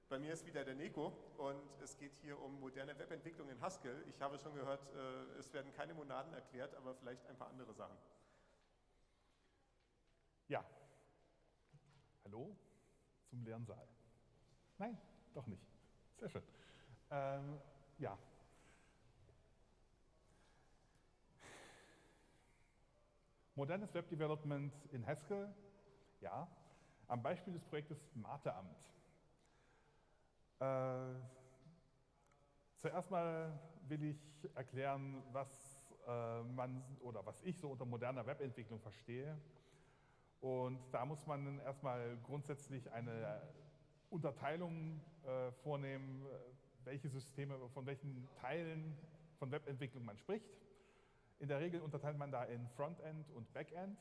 Bei mir ist wieder der Nico und es geht hier um moderne Webentwicklung in Haskell. Ich habe schon gehört, es werden keine Monaden erklärt, aber vielleicht ein paar andere Sachen. Ja, hallo zum Lernsaal. Nein, doch nicht. Sehr schön. Ja. Modernes Webdevelopment in Haskell, ja. Am Beispiel des Projektes Mateamt. Zuerst mal will ich erklären, was was ich so unter moderner Webentwicklung verstehe. Und da muss man erstmal grundsätzlich eine Unterteilung vornehmen, welche Systeme, von welchen Teilen von Webentwicklung man spricht. In der Regel unterteilt man da in Frontend und Backend,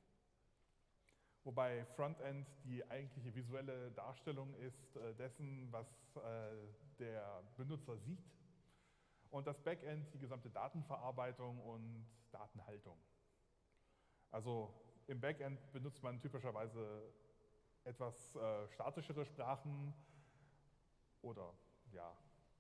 wobei Frontend die eigentliche visuelle Darstellung ist dessen, was der Benutzer sieht, und das Backend die gesamte Datenverarbeitung und Datenhaltung. Also im Backend benutzt man typischerweise etwas statischere Sprachen oder ja,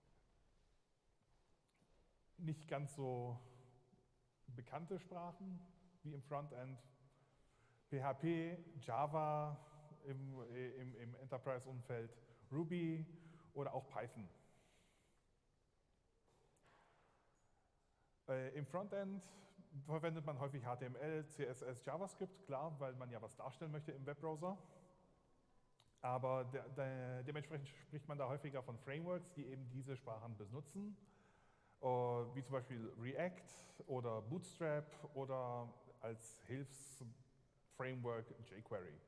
nicht ganz so bekannte Sprachen wie im Frontend. PHP, Java im Enterprise-Umfeld, Ruby oder auch Python. Im Frontend verwendet man häufig HTML, CSS, JavaScript, klar, weil man ja was darstellen möchte im Webbrowser. Aber dementsprechend spricht man da häufiger von Frameworks, die eben diese Sprachen benutzen, wie zum Beispiel React oder Bootstrap oder als Hilfsframework jQuery.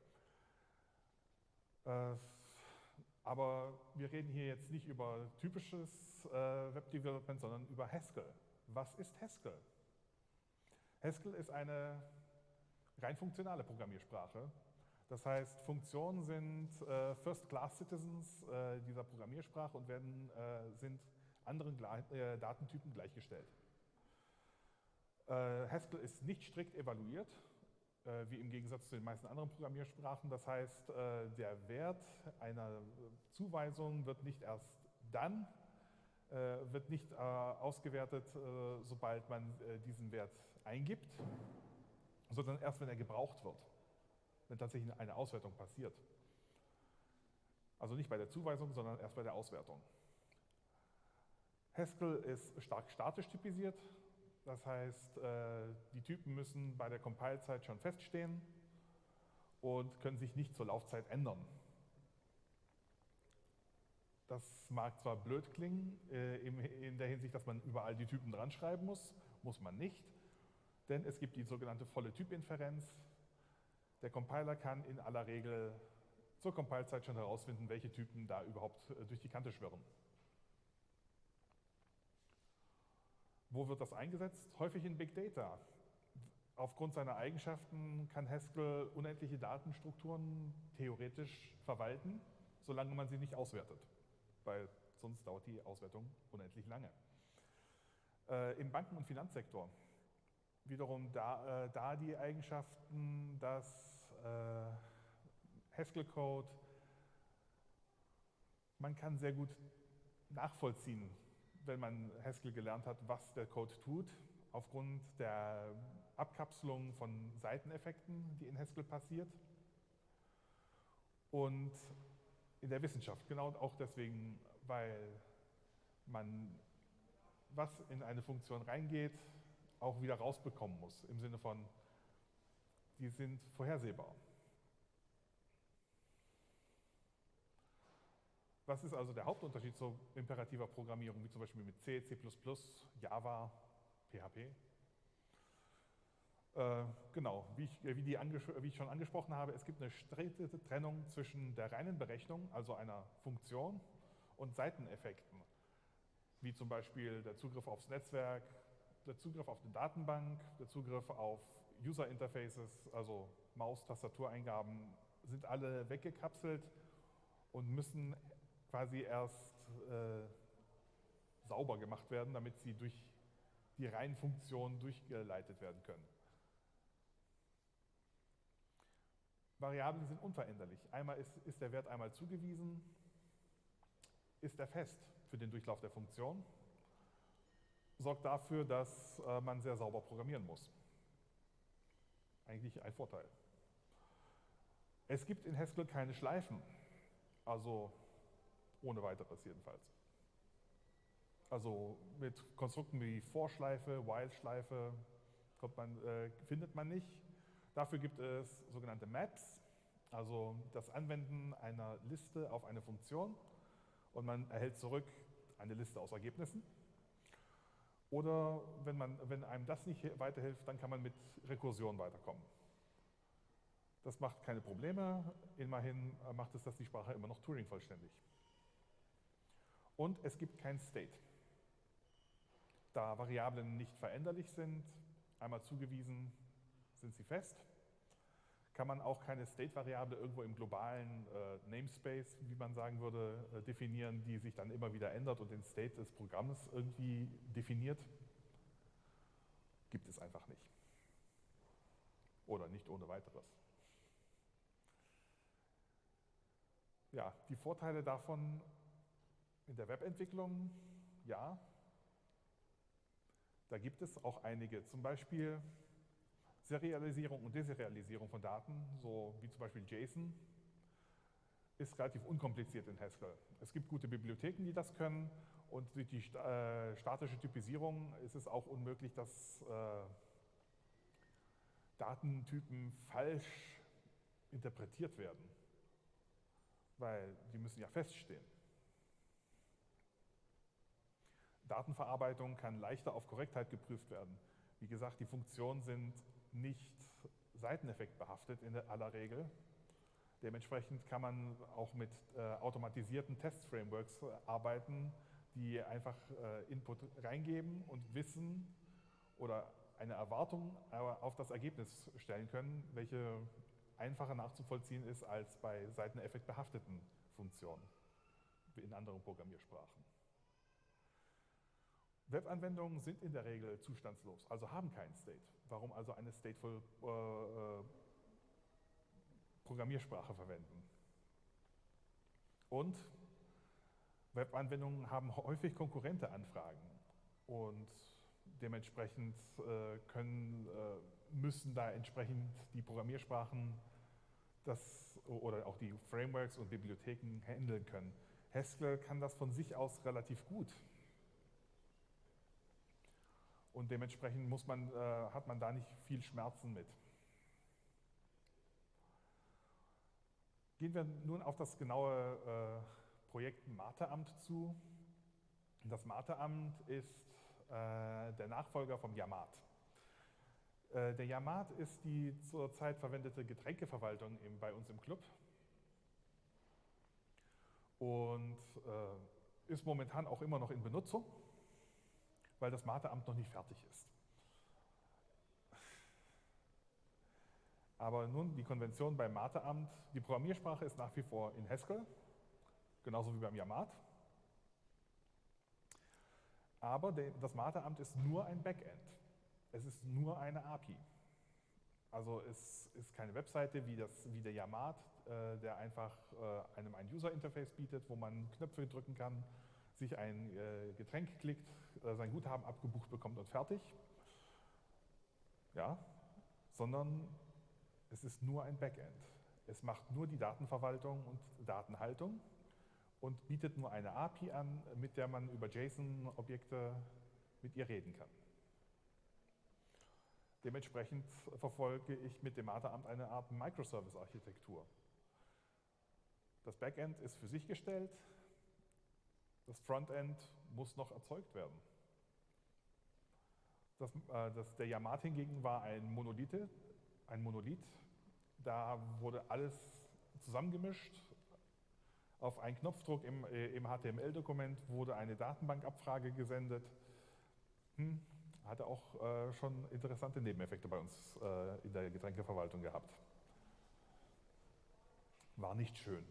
Aber wir reden hier jetzt nicht über typisches Webdevelopment, sondern über Haskell. Was ist Haskell? Haskell ist eine rein funktionale Programmiersprache. Das heißt, Funktionen sind First-Class-Citizens dieser Programmiersprache und sind anderen Datentypen gleichgestellt. Haskell ist nicht strikt evaluiert, wie im Gegensatz zu den meisten anderen Programmiersprachen. Das heißt, der Wert einer Zuweisung wird nicht erst dann ausgewertet, sobald man diesen Wert eingibt, sondern erst, wenn er gebraucht wird, wenn tatsächlich eine Auswertung passiert. Also nicht bei der Zuweisung, sondern erst bei der Auswertung. Haskell ist stark statisch typisiert, das heißt, die Typen müssen bei der Compile-Zeit schon feststehen und können sich nicht zur Laufzeit ändern. Das mag zwar blöd klingen, in der Hinsicht, dass man überall die Typen dran schreiben muss man nicht, denn es gibt die sogenannte volle Typinferenz. Der Compiler kann in aller Regel zur Compile-Zeit schon herausfinden, welche Typen da überhaupt durch die Kante schwirren. Wo wird das eingesetzt? Häufig in Big Data. Aufgrund seiner Eigenschaften kann Haskell unendliche Datenstrukturen theoretisch verwalten, solange man sie nicht auswertet, weil sonst dauert die Auswertung unendlich lange. Im Banken- und Finanzsektor wiederum da die Eigenschaften, dass Haskell-Code, man kann sehr gut nachvollziehen, wenn man Haskell gelernt hat, was der Code tut, aufgrund der Abkapselung von Seiteneffekten, die in Haskell passiert. Und in der Wissenschaft, genau auch deswegen, weil man, was in eine Funktion reingeht, auch wieder rausbekommen muss, im Sinne von, die sind vorhersehbar. Was ist also der Hauptunterschied zu imperativer Programmierung, wie zum Beispiel mit C, C++, Java, PHP? Genau, wie ich schon angesprochen habe, es gibt eine strikte Trennung zwischen der reinen Berechnung, also einer Funktion, und Seiteneffekten, wie zum Beispiel der Zugriff aufs Netzwerk, der Zugriff auf eine Datenbank, der Zugriff auf User-Interfaces, also Maus-, Tastatureingaben, sind alle weggekapselt und müssen quasi erst sauber gemacht werden, damit sie durch die reinen Funktionen durchgeleitet werden können. Variablen sind unveränderlich. Einmal ist der Wert einmal zugewiesen ist er fest für den Durchlauf der Funktion, sorgt dafür, dass man sehr sauber programmieren muss. Eigentlich ein Vorteil. Es gibt in Haskell keine Schleifen, also ohne weiteres jedenfalls. Also mit Konstrukten wie For-Schleife, While-Schleife findet man nicht. Dafür gibt es sogenannte Maps, also das Anwenden einer Liste auf eine Funktion und man erhält zurück eine Liste aus Ergebnissen. Oder wenn einem das nicht weiterhilft, dann kann man mit Rekursion weiterkommen. Das macht keine Probleme, immerhin macht es die Sprache immer noch Turing-vollständig. Und es gibt kein State. Da Variablen nicht veränderlich sind, einmal zugewiesen, sind sie fest, kann man auch keine State-Variable irgendwo im globalen Namespace, wie man sagen würde, definieren, die sich dann immer wieder ändert und den State des Programms irgendwie definiert. Gibt es einfach nicht. Oder nicht ohne weiteres. Ja, die Vorteile davon in der Webentwicklung, ja, da gibt es auch einige, zum Beispiel Serialisierung und Deserialisierung von Daten, so wie zum Beispiel JSON, ist relativ unkompliziert in Haskell. Es gibt gute Bibliotheken, die das können und durch die statische Typisierung ist es auch unmöglich, dass Datentypen falsch interpretiert werden, weil die müssen ja feststehen. Datenverarbeitung kann leichter auf Korrektheit geprüft werden. Wie gesagt, die Funktionen sind nicht seiteneffektbehaftet in aller Regel. Dementsprechend kann man auch mit automatisierten Test-Frameworks arbeiten, die einfach Input reingeben und wissen oder eine Erwartung auf das Ergebnis stellen können, welche einfacher nachzuvollziehen ist als bei seiteneffektbehafteten Funktionen in anderen Programmiersprachen. Webanwendungen sind in der Regel zustandslos, also haben keinen State. Warum also eine stateful Programmiersprache verwenden? Und Webanwendungen haben häufig konkurrente Anfragen und dementsprechend müssen da entsprechend die Programmiersprachen oder auch die Frameworks und Bibliotheken handeln können. Haskell kann das von sich aus relativ gut. Und dementsprechend hat man da nicht viel Schmerzen mit. Gehen wir nun auf das genaue Projekt Matheamt zu. Das Matheamt ist der Nachfolger vom Yamat. Der Yamat ist die zurzeit verwendete Getränkeverwaltung bei uns im Club und ist momentan auch immer noch in Benutzung, weil das Matheamt noch nicht fertig ist. Aber nun die Konvention beim Matheamt, die Programmiersprache ist nach wie vor in Haskell, genauso wie beim Yamat. Aber das Matheamt ist nur ein Backend. Es ist nur eine API. Also es ist keine Webseite wie der Yamat, der einfach einem ein User-Interface bietet, wo man Knöpfe drücken kann, sich ein Getränk klickt, sein Guthaben abgebucht bekommt und fertig. Ja, sondern es ist nur ein Backend. Es macht nur die Datenverwaltung und Datenhaltung und bietet nur eine API an, mit der man über JSON-Objekte mit ihr reden kann. Dementsprechend verfolge ich mit dem Matheamt eine Art Microservice-Architektur. Das Backend ist für sich gestellt, das Frontend muss noch erzeugt werden. Der Yamat hingegen war ein Monolith. Da wurde alles zusammengemischt. Auf einen Knopfdruck im HTML-Dokument wurde eine Datenbankabfrage gesendet. Hatte auch schon interessante Nebeneffekte bei uns in der Getränkeverwaltung gehabt. War nicht schön.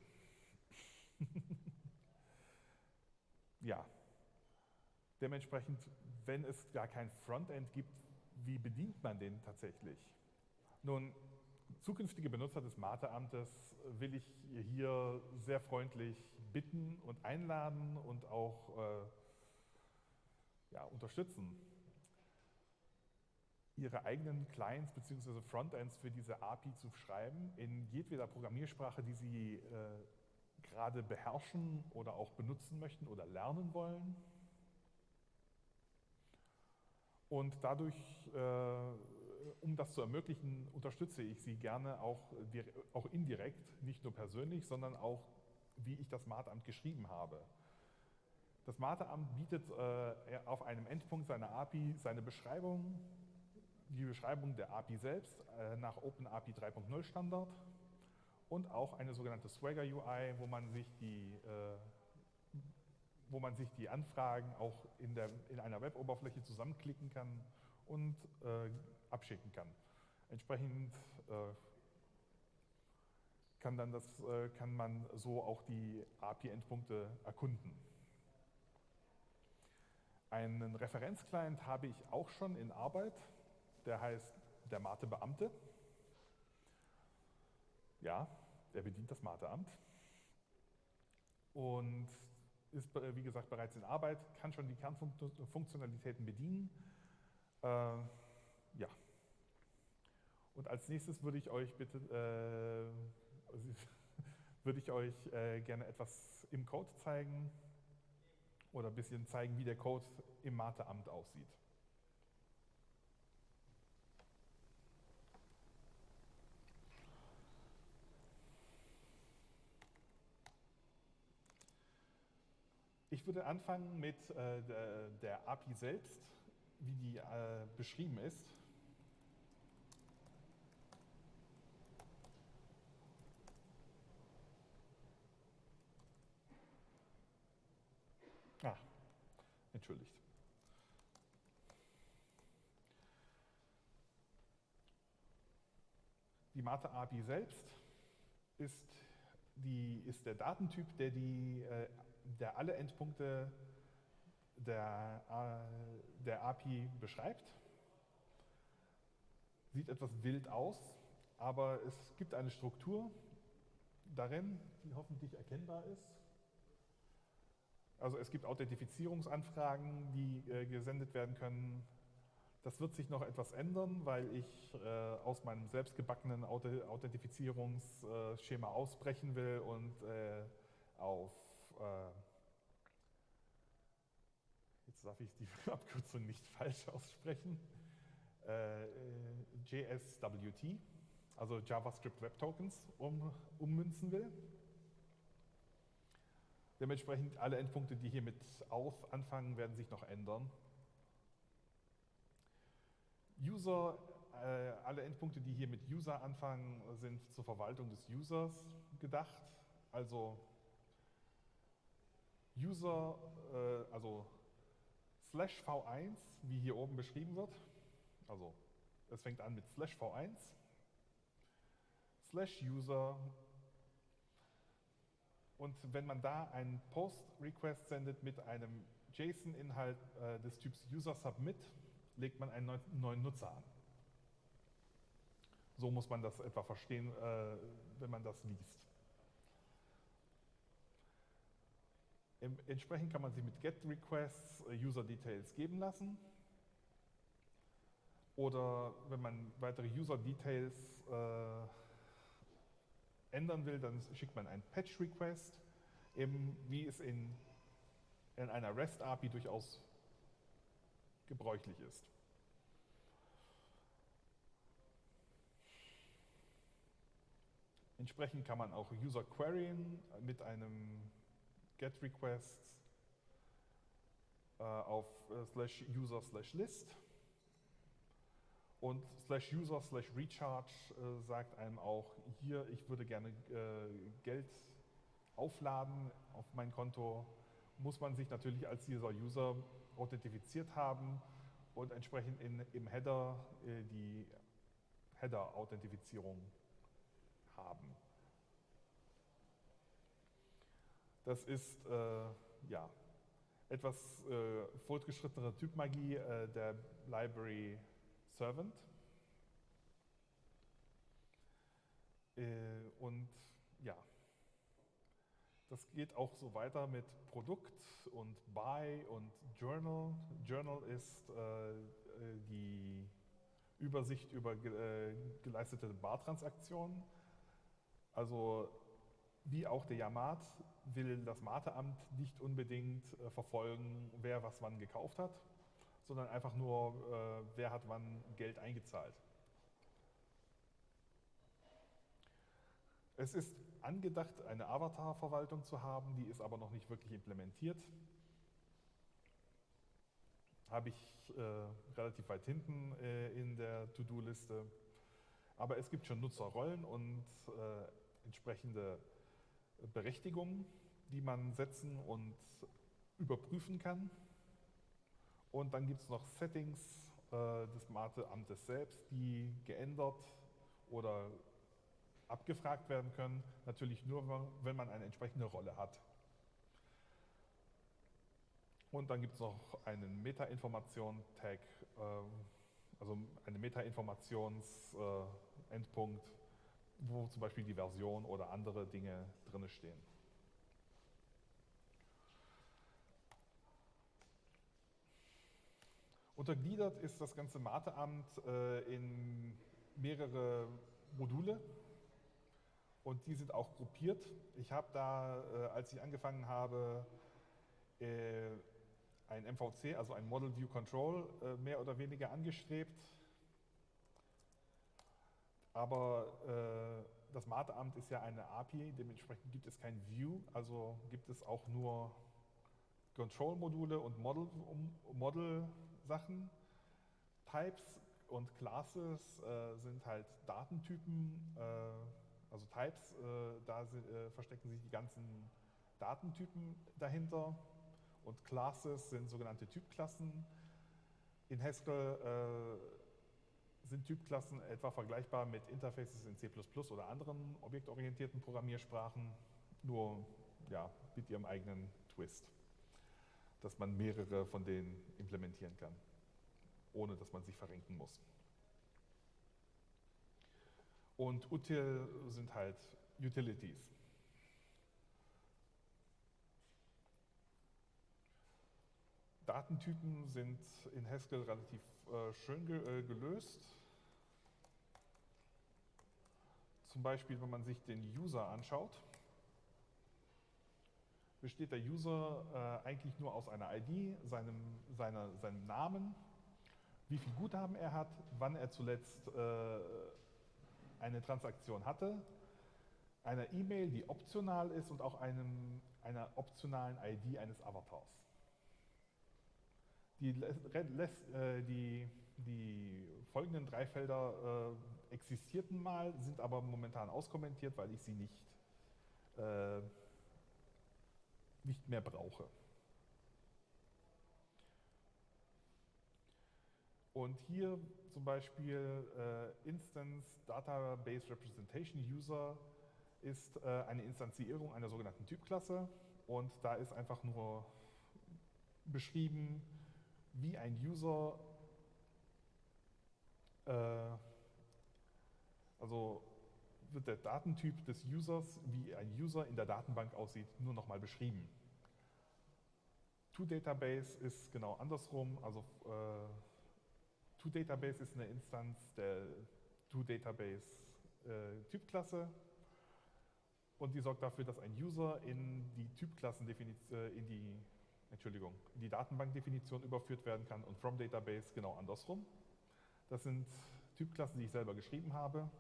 Ja, dementsprechend, wenn es gar kein Frontend gibt, wie bedient man den tatsächlich? Nun, zukünftige Benutzer des Matheamtes will ich hier sehr freundlich bitten und einladen und auch unterstützen, ihre eigenen Clients bzw. Frontends für diese API zu schreiben, in jedweder Programmiersprache, die sie gerade beherrschen oder auch benutzen möchten oder lernen wollen. Und dadurch, um das zu ermöglichen, unterstütze ich sie gerne auch indirekt, nicht nur persönlich, sondern auch, wie ich das Marthamt geschrieben habe. Das Marthamt bietet auf einem Endpunkt seiner API seine Beschreibung, die Beschreibung der API selbst nach OpenAPI 3.0 Standard und auch eine sogenannte Swagger UI, wo man sich die Anfragen auch in einer Web-Oberfläche zusammenklicken kann und abschicken kann. Entsprechend kann man so auch die API-Endpunkte erkunden. Einen Referenzclient habe ich auch schon in Arbeit, der heißt der Mate-Beamte. Ja, der bedient das Mate-Amt und ist, wie gesagt, bereits in Arbeit, kann schon die Kernfunktionalitäten bedienen. Ja. Und als nächstes würde ich euch gerne etwas im Code zeigen oder ein bisschen zeigen, wie der Code im Mate-Amt aussieht. Ich würde anfangen mit der API selbst, wie die beschrieben ist. Entschuldigt. Die Mate-API selbst ist der Datentyp, der alle Endpunkte der API beschreibt. Sieht etwas wild aus, aber es gibt eine Struktur darin, die hoffentlich erkennbar ist. Also es gibt Authentifizierungsanfragen, die gesendet werden können. Das wird sich noch etwas ändern, weil ich aus meinem selbstgebackenen Authentifizierungsschema ausbrechen will und auf, jetzt darf ich die Abkürzung nicht falsch aussprechen, JSWT, also JavaScript Web Tokens, ummünzen will. Dementsprechend alle Endpunkte, die hier mit auf anfangen, werden sich noch ändern. Alle Endpunkte, die hier mit User anfangen, sind zur Verwaltung des Users gedacht. Also User, also /v1, wie hier oben beschrieben wird. Also es fängt an mit /v1, /user. Und wenn man da einen Post-Request sendet mit einem JSON-Inhalt des Typs UserSubmit, legt man einen neuen Nutzer an. So muss man das etwa verstehen, wenn man das liest. Entsprechend kann man sich mit GET-Requests User-Details geben lassen. Oder wenn man weitere User-Details ändern will, dann schickt man einen Patch-Request, eben wie es in einer REST-API durchaus gebräuchlich ist. Entsprechend kann man auch User queryen mit einem GET-Request auf /user/list. Und /user/recharge sagt einem auch, hier, ich würde gerne Geld aufladen auf mein Konto, muss man sich natürlich als dieser User authentifiziert haben und entsprechend im Header die Header-Authentifizierung haben. Das ist ja, etwas fortgeschrittenere Typmagie der Library Servant. Und ja, Das geht auch so weiter mit Produkt und Buy und Journal. Journal ist die Übersicht über geleistete Bartransaktionen. Also wie auch der Yamat will das Mateamt nicht unbedingt verfolgen, wer was wann gekauft hat, sondern einfach nur, wer hat wann Geld eingezahlt. Es ist angedacht, eine Avatar-Verwaltung zu haben, die ist aber noch nicht wirklich implementiert. Habe ich relativ weit hinten in der To-Do-Liste. Aber es gibt schon Nutzerrollen und entsprechende Berechtigungen, die man setzen und überprüfen kann. Und dann gibt es noch Settings des Mateamtes selbst, die geändert oder abgefragt werden können, natürlich nur, wenn man eine entsprechende Rolle hat. Und dann gibt es noch einen Meta-Information-Tag, also einen Meta-Informations-Endpunkt, wo zum Beispiel die Version oder andere Dinge drin stehen. Untergliedert ist das ganze Mateamt in mehrere Module. Und die sind auch gruppiert. Ich habe da, als ich angefangen habe, ein MVC, also ein Model View Control, mehr oder weniger angestrebt. Aber das Mateamt ist ja eine API, dementsprechend gibt es kein View, also gibt es auch nur Control-Module und Model-Sachen. Types und Classes sind halt Datentypen. Also Types, da verstecken sich die ganzen Datentypen dahinter und Classes sind sogenannte Typklassen. In Haskell sind Typklassen etwa vergleichbar mit Interfaces in C++ oder anderen objektorientierten Programmiersprachen, nur ja, mit ihrem eigenen Twist, dass man mehrere von denen implementieren kann, ohne dass man sich verrenken muss. Und util sind halt Utilities. Datentypen sind in Haskell relativ schön gelöst. Zum Beispiel, wenn man sich den User anschaut, besteht der User eigentlich nur aus einer ID, seinem Namen, wie viel Guthaben er hat, wann er zuletzt eine Transaktion hatte, einer E-Mail, die optional ist und auch einer optionalen ID eines Avatars. Die folgenden drei Felder existierten mal, sind aber momentan auskommentiert, weil ich sie nicht mehr brauche. Und hier zum Beispiel Instance Database Representation User ist eine Instanzierung einer sogenannten Typklasse und da ist einfach nur beschrieben, wie ein User, also wird der Datentyp des Users, wie ein User in der Datenbank aussieht, nur nochmal beschrieben. ToDatabase ist genau andersrum, also ToDatabase ist eine Instanz der ToDatabase Typklasse und die sorgt dafür, dass ein User in die Typklassendefinition, in die Datenbankdefinition überführt werden kann und FromDatabase genau andersrum. Das sind Typklassen, die ich selber geschrieben habe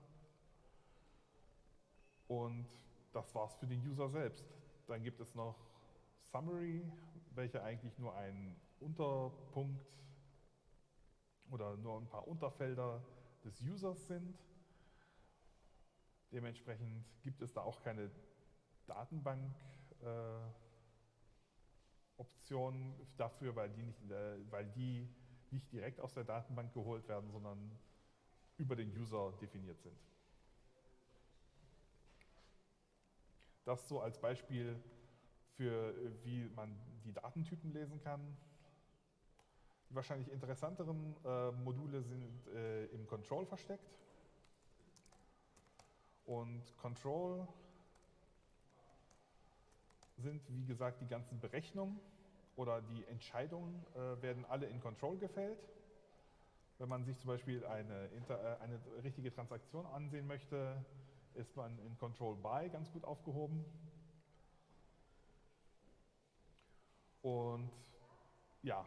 und das war's für den User selbst. Dann gibt es noch Summary, welche eigentlich nur ein Unterpunkt oder nur ein paar Unterfelder des Users sind. Dementsprechend gibt es da auch keine Datenbank-Option dafür, weil die nicht direkt aus der Datenbank geholt werden, sondern über den User definiert sind. Das so als Beispiel für wie man die Datentypen lesen kann. Die wahrscheinlich interessanteren Module sind im Control versteckt. Und Control sind, wie gesagt, die ganzen Berechnungen oder die Entscheidungen werden alle in Control gefällt. Wenn man sich zum Beispiel eine richtige Transaktion ansehen möchte, ist man in Control By ganz gut aufgehoben. Und ja,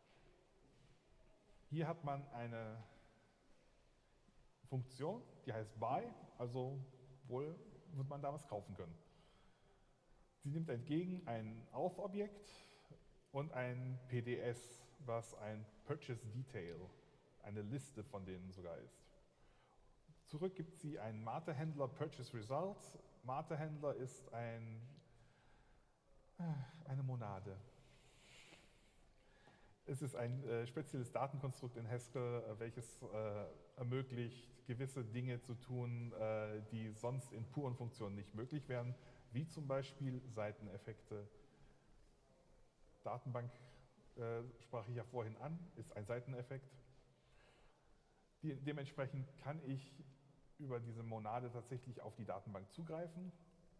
hier hat man eine Funktion, die heißt Buy, also wohl wird man da was kaufen können. Sie nimmt entgegen ein Auth-Objekt und ein PDS, was ein Purchase Detail, eine Liste von denen sogar ist. Zurück gibt sie einen Mate-Händler Purchase Results. Mate-Händler ist eine Monade. Es ist ein spezielles Datenkonstrukt in Haskell, welches ermöglicht, gewisse Dinge zu tun, die sonst in puren Funktionen nicht möglich wären, wie zum Beispiel Seiteneffekte. Datenbank sprach ich ja vorhin an, ist ein Seiteneffekt. Dementsprechend kann ich über diese Monade tatsächlich auf die Datenbank zugreifen.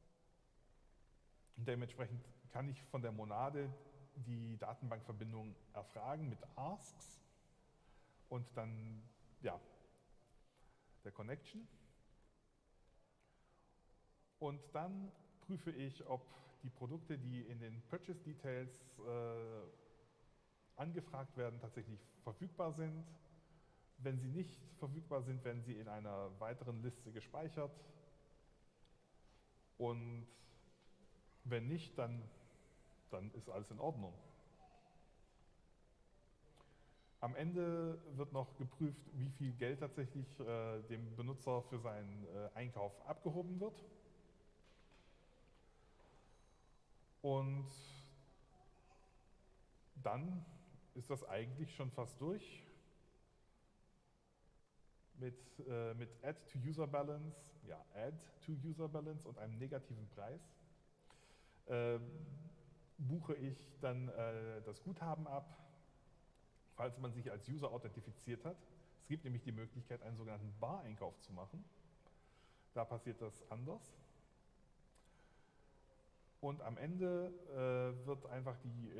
Und dementsprechend kann ich von der Monade die Datenbankverbindung erfragen mit Asks und dann ja, der Connection. Und dann prüfe ich, ob die Produkte, die in den Purchase Details angefragt werden, tatsächlich verfügbar sind. Wenn sie nicht verfügbar sind, werden sie in einer weiteren Liste gespeichert. Und wenn nicht, dann ist alles in Ordnung. Am Ende wird noch geprüft, wie viel Geld tatsächlich dem Benutzer für seinen Einkauf abgehoben wird. Und dann ist das eigentlich schon fast durch. Mit Add to User Balance, ja, Add to User Balance und einem negativen Preis buche ich dann das Guthaben ab, falls man sich als User authentifiziert hat. Es gibt nämlich die Möglichkeit, einen sogenannten Bar-Einkauf zu machen. Da passiert das anders. Und am Ende wird einfach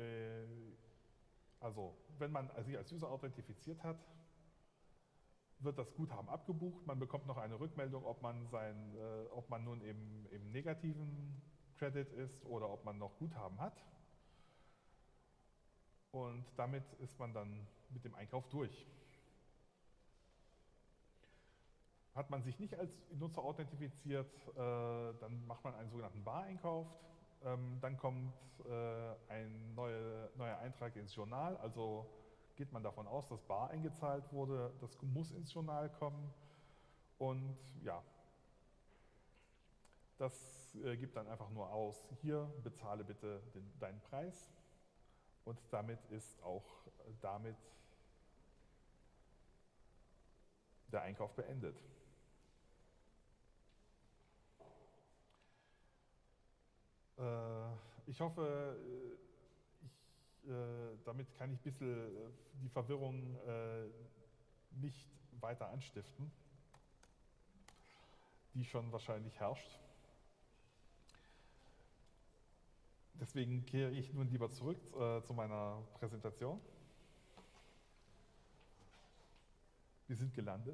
also wenn man sich als User authentifiziert hat, wird das Guthaben abgebucht. Man bekommt noch eine Rückmeldung, ob man nun im negativen Credit ist oder ob man noch Guthaben hat. Und damit ist man dann mit dem Einkauf durch. Hat man sich nicht als Nutzer authentifiziert, dann macht man einen sogenannten Bar-Einkauf. Dann kommt ein neuer Eintrag ins Journal, also geht man davon aus, dass bar eingezahlt wurde, das muss ins Journal kommen und ja, das gibt dann einfach nur aus, hier bezahle bitte deinen Preis und damit ist auch der Einkauf beendet. Ich hoffe, damit kann ich ein bisschen die Verwirrung nicht weiter anstiften, die schon wahrscheinlich herrscht. Deswegen kehre ich nun lieber zurück zu meiner Präsentation. Wir sind gelandet.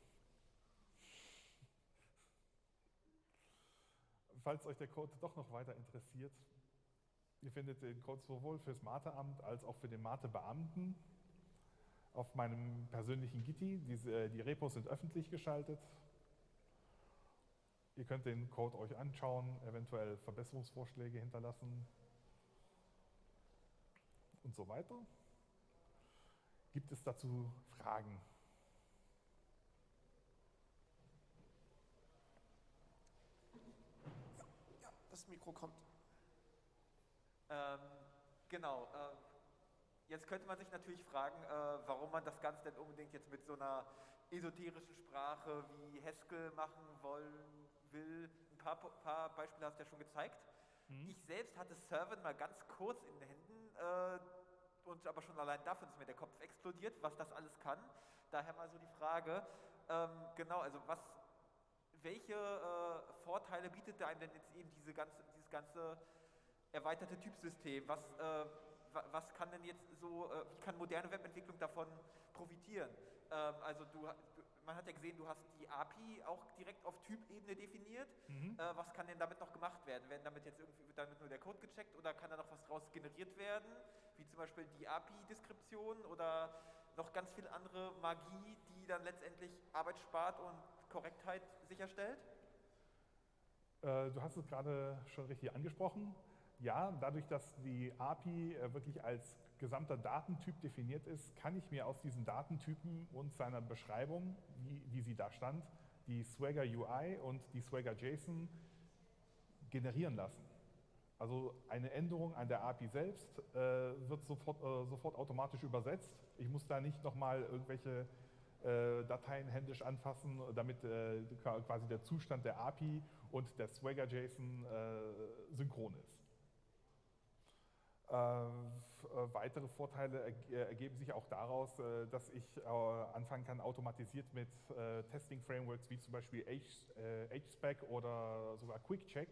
Falls euch der Code doch noch weiter interessiert, ihr findet den Code sowohl fürs Mate-Amt als auch für den Mate-Beamten auf meinem persönlichen Gitti. Die Repos sind öffentlich geschaltet. Ihr könnt den Code euch anschauen, eventuell Verbesserungsvorschläge hinterlassen und so weiter. Gibt es dazu Fragen? Ja, das Mikro kommt. Genau. Jetzt könnte man sich natürlich fragen, warum man das Ganze denn unbedingt jetzt mit so einer esoterischen Sprache wie Haskell machen will. Ein paar Beispiele hast du ja schon gezeigt. Ich selbst hatte Servant mal ganz kurz in den Händen und aber schon allein dafür ist mir der Kopf explodiert, was das alles kann. Daher mal so die Frage, genau, also welche Vorteile bietet einem denn jetzt eben dieses ganze erweiterte Typsystem. Was kann denn jetzt so, wie kann moderne Webentwicklung davon profitieren? Also man hat ja gesehen, du hast die API auch direkt auf Typebene definiert. Was kann denn damit noch gemacht werden? Wird damit nur der Code gecheckt oder kann da noch was draus generiert werden? Wie zum Beispiel die API-Deskription oder noch ganz viel andere Magie, die dann letztendlich Arbeit spart und Korrektheit sicherstellt? Du hast es gerade schon richtig angesprochen. Ja, dadurch, dass die API wirklich als gesamter Datentyp definiert ist, kann ich mir aus diesen Datentypen und seiner Beschreibung, wie sie da stand, die Swagger UI und die Swagger JSON generieren lassen. Also eine Änderung an der API selbst wird sofort automatisch übersetzt. Ich muss da nicht nochmal irgendwelche Dateien händisch anfassen, damit quasi der Zustand der API und der Swagger JSON synchron ist. Weitere Vorteile ergeben sich auch daraus, dass ich anfangen kann, automatisiert mit Testing-Frameworks wie zum Beispiel HSpec oder sogar QuickCheck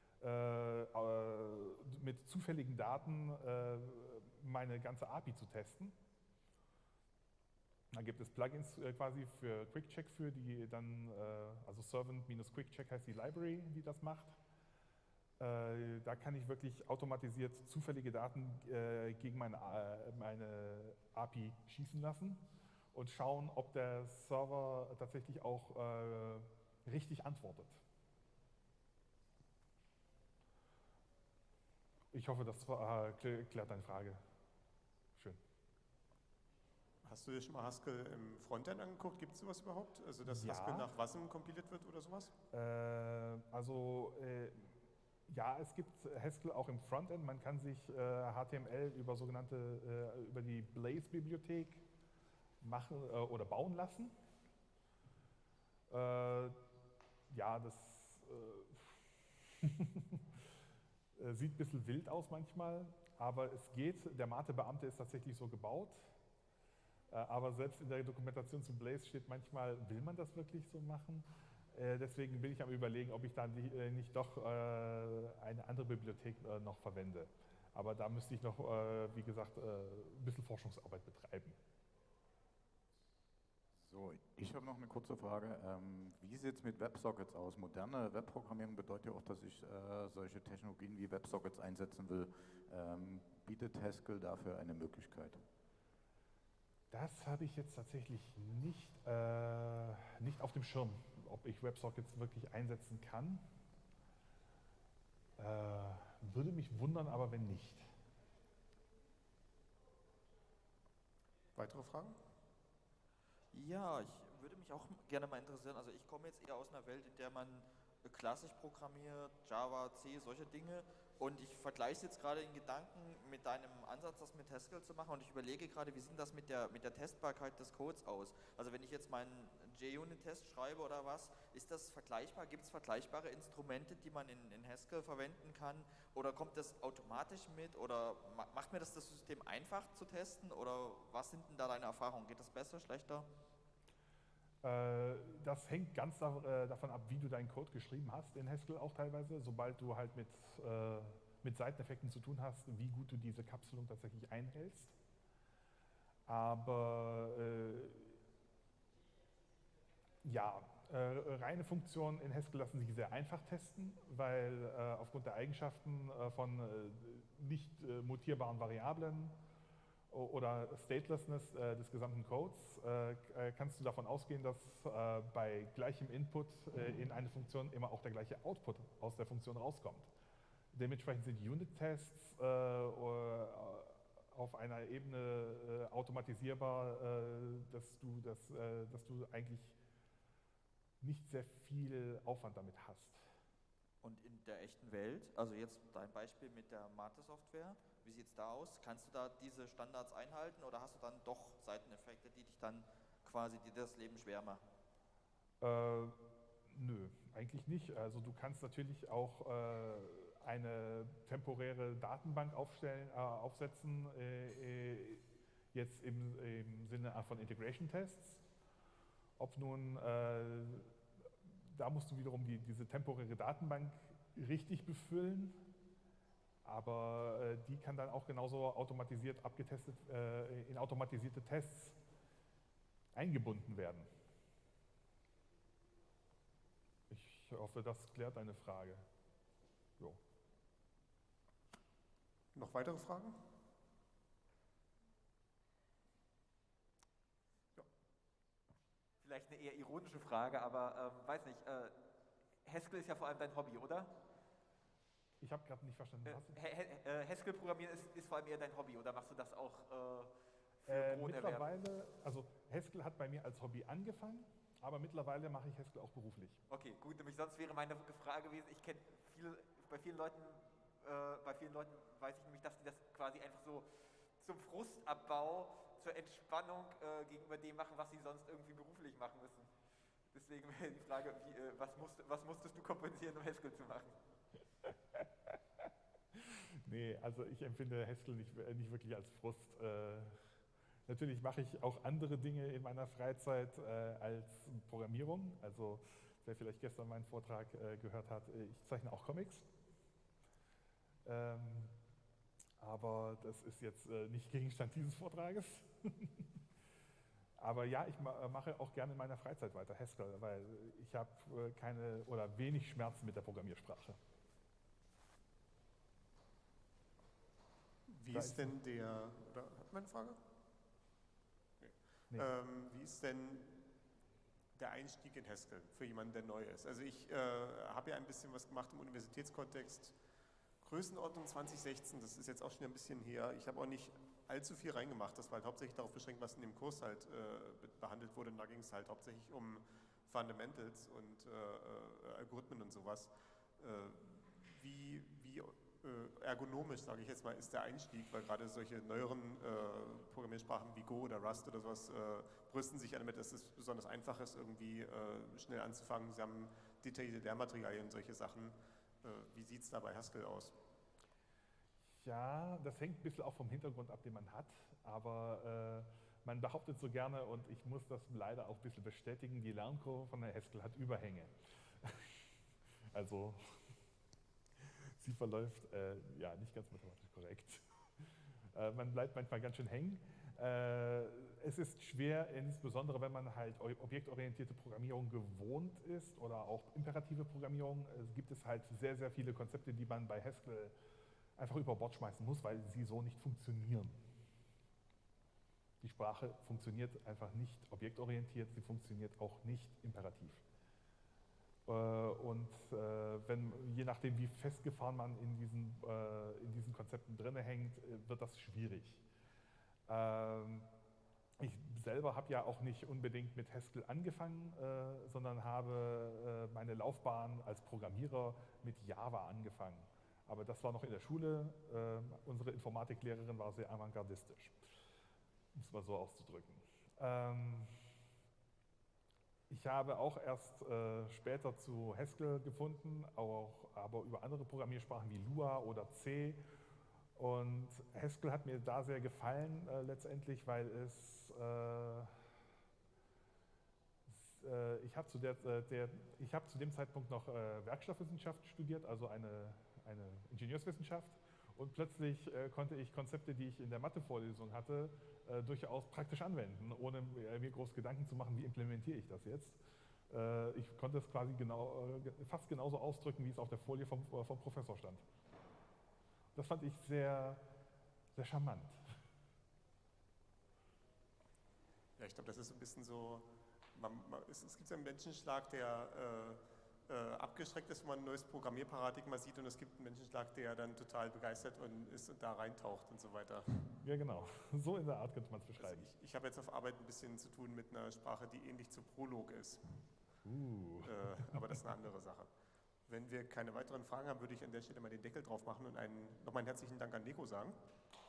mit zufälligen Daten meine ganze API zu testen. Dann gibt es Plugins quasi für QuickCheck für die dann, also Servant-QuickCheck heißt die Library, die das macht. Da kann ich wirklich automatisiert zufällige Daten gegen meine API schießen lassen und schauen, ob der Server tatsächlich auch richtig antwortet. Ich hoffe, das klärt deine Frage. Schön. Hast du dir schon mal Haskell im Frontend angeguckt? Gibt es sowas überhaupt? Also dass Ja. Haskell nach WASM kompiliert wird oder sowas? Ja, es gibt Haskell auch im Frontend. Man kann sich HTML über die Blaze-Bibliothek machen oder bauen lassen. Ja, das sieht ein bisschen wild aus manchmal, aber es geht. Der Mate-Beamte ist tatsächlich so gebaut. Aber selbst in der Dokumentation zu Blaze steht manchmal, will man das wirklich so machen? Deswegen bin ich am Überlegen, ob ich da nicht doch eine andere Bibliothek noch verwende. Aber da müsste ich noch, wie gesagt, ein bisschen Forschungsarbeit betreiben. So, ich habe noch eine kurze Frage. Wie sieht es mit WebSockets aus? Moderne Webprogrammierung bedeutet ja auch, dass ich solche Technologien wie WebSockets einsetzen will. Bietet Haskell dafür eine Möglichkeit? Das habe ich jetzt tatsächlich nicht auf dem Schirm, ob ich WebSockets wirklich einsetzen kann. Würde mich wundern, aber wenn nicht. Weitere Fragen? Ja, ich würde mich auch gerne mal interessieren. Also ich komme jetzt eher aus einer Welt, in der man klassisch programmiert, Java, C, solche Dinge. Und ich vergleiche es jetzt gerade in Gedanken mit deinem Ansatz, das mit Haskell zu machen. Und ich überlege gerade, wie sieht das mit der Testbarkeit des Codes aus? Also wenn ich jetzt meinen JUnit-Test schreibe oder was, ist das vergleichbar? Gibt es vergleichbare Instrumente, die man in Haskell verwenden kann? Oder kommt das automatisch mit? Oder macht mir das System einfach zu testen? Oder was sind denn da deine Erfahrungen? Geht das besser, schlechter? Das hängt ganz davon ab, wie du deinen Code geschrieben hast in Haskell auch teilweise. Sobald du halt mit Seiteneffekten zu tun hast, wie gut du diese Kapselung tatsächlich einhältst. Aber ja, reine Funktionen in Haskell lassen sich sehr einfach testen, weil aufgrund der Eigenschaften von nicht mutierbaren Variablen oder Statelessness des gesamten Codes kannst du davon ausgehen, dass bei gleichem Input in eine Funktion immer auch der gleiche Output aus der Funktion rauskommt. Dementsprechend sind Unit-Tests auf einer Ebene automatisierbar, dass du eigentlich nicht sehr viel Aufwand damit hast. Und in der echten Welt, also jetzt dein Beispiel mit der Mate-Software, wie sieht es da aus? Kannst du da diese Standards einhalten oder hast du dann doch Seiteneffekte, die dich dann quasi dir das Leben schwer machen? Nö, eigentlich nicht. Also du kannst natürlich auch eine temporäre Datenbank aufsetzen, jetzt im Sinne von Integration-Tests. Ob nun, da musst du wiederum diese temporäre Datenbank richtig befüllen. Aber die kann dann auch genauso automatisiert abgetestet, in automatisierte Tests eingebunden werden. Ich hoffe, das klärt deine Frage. Jo. Noch weitere Fragen? Vielleicht eine eher ironische Frage, aber weiß nicht, Haskell ist ja vor allem dein Hobby, oder? Ich habe gerade nicht verstanden, was. Haskell programmieren ist vor allem eher dein Hobby, oder machst du das auch für Broterwerb? Mittlerweile, also Haskell hat bei mir als Hobby angefangen, aber mittlerweile mache ich Haskell auch beruflich. Okay, gut, nämlich sonst wäre meine Frage gewesen, ich kenne bei vielen Leuten weiß ich nämlich, dass die das quasi einfach so zum Frustabbau, zur Entspannung gegenüber dem machen, was sie sonst irgendwie beruflich machen müssen. Deswegen wäre die Frage, was musstest du kompensieren, um Haskell zu machen? Nee, also ich empfinde Haskell nicht wirklich als Frust. Natürlich mache ich auch andere Dinge in meiner Freizeit als Programmierung. Also wer vielleicht gestern meinen Vortrag gehört hat, ich zeichne auch Comics. Aber das ist jetzt nicht Gegenstand dieses Vortrages. Aber ja, ich mache auch gerne in meiner Freizeit weiter Haskell, weil ich habe keine oder wenig Schmerzen mit der Programmiersprache. Wie ist denn oder hat man eine Frage? Nee. Wie ist denn der Einstieg in Haskell für jemanden, der neu ist? Also ich habe ja ein bisschen was gemacht im Universitätskontext. Größenordnung 2016, das ist jetzt auch schon ein bisschen her. Ich habe auch nicht allzu viel reingemacht. Das war halt hauptsächlich darauf beschränkt, was in dem Kurs halt behandelt wurde. Und da ging es halt hauptsächlich um Fundamentals und Algorithmen und sowas. Wie ergonomisch, sage ich jetzt mal, ist der Einstieg, weil gerade solche neueren Programmiersprachen wie Go oder Rust oder sowas brüsten sich ja damit, dass es besonders einfach ist, irgendwie schnell anzufangen. Sie haben detaillierte Lehrmaterialien und solche Sachen. Wie sieht es da bei Haskell aus? Ja, das hängt ein bisschen auch vom Hintergrund ab, den man hat, aber man behauptet so gerne, und ich muss das leider auch ein bisschen bestätigen, die Lernkurve von der Haskell hat Überhänge. Also sie verläuft ja nicht ganz mathematisch korrekt. Man bleibt manchmal ganz schön hängen. Es ist schwer, insbesondere wenn man halt objektorientierte Programmierung gewohnt ist oder auch imperative Programmierung, gibt es halt sehr, sehr viele Konzepte, die man bei Haskell einfach über Bord schmeißen muss, weil sie so nicht funktionieren. Die Sprache funktioniert einfach nicht objektorientiert, sie funktioniert auch nicht imperativ. Und je nachdem, wie festgefahren man in diesen Konzepten drin hängt, wird das schwierig. Ich selber habe ja auch nicht unbedingt mit Haskell angefangen, sondern habe meine Laufbahn als Programmierer mit Java angefangen. Aber das war noch in der Schule. Unsere Informatiklehrerin war sehr avantgardistisch, um es mal so auszudrücken. Ich habe auch erst später zu Haskell gefunden, aber über andere Programmiersprachen wie Lua oder C. Und Haskell hat mir da sehr gefallen letztendlich, weil ich habe zu dem Zeitpunkt noch Werkstoffwissenschaft studiert, also eine Ingenieurswissenschaft. Und plötzlich konnte ich Konzepte, die ich in der Mathe-Vorlesung hatte, durchaus praktisch anwenden, ohne mir groß Gedanken zu machen, wie implementiere ich das jetzt. Ich konnte es quasi fast genauso ausdrücken, wie es auf der Folie vom Professor stand. Das fand ich sehr, sehr charmant. Ja, ich glaube, das ist ein bisschen so, es gibt so einen Menschenschlag, der abgeschreckt ist, wenn man ein neues Programmierparadigma sieht, und es gibt einen Menschenschlag, der dann total begeistert ist und da reintaucht und so weiter. Ja, genau. So in der Art könnte man es beschreiben. Also ich habe jetzt auf Arbeit ein bisschen zu tun mit einer Sprache, die ähnlich zu Prolog ist. Aber das ist eine andere Sache. Wenn wir keine weiteren Fragen haben, würde ich an der Stelle mal den Deckel drauf machen und nochmal einen herzlichen Dank an Nico sagen.